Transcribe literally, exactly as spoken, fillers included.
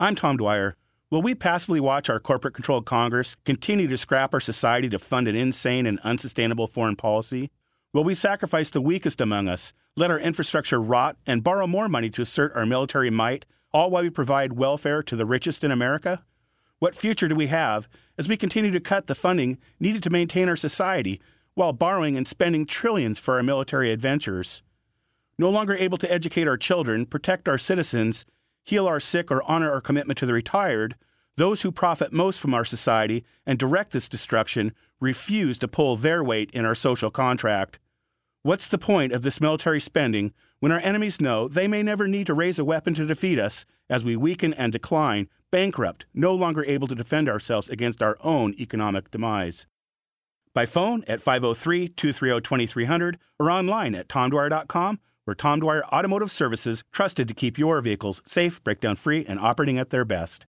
I'm Tom Dwyer. Will we passively watch our corporate-controlled Congress continue to scrap our society to fund an insane and unsustainable foreign policy? Will we sacrifice the weakest among us, let our infrastructure rot, and borrow more money to assert our military might, all while we provide welfare to the richest in America? What future do we have as we continue to cut the funding needed to maintain our society while borrowing and spending trillions for our military adventures? No longer able to educate our children, protect our citizens, heal our sick, or honor our commitment to the retired, those who profit most from our society and direct this destruction refuse to pull their weight in our social contract. What's the point of this military spending when our enemies know they may never need to raise a weapon to defeat us as we weaken and decline, bankrupt, no longer able to defend ourselves against our own economic demise? By phone at five oh three, two three oh, two three zero zero or online at tom dwyer dot com. We're Tom Dwyer Automotive Services, trusted to keep your vehicles safe, breakdown-free, and operating at their best.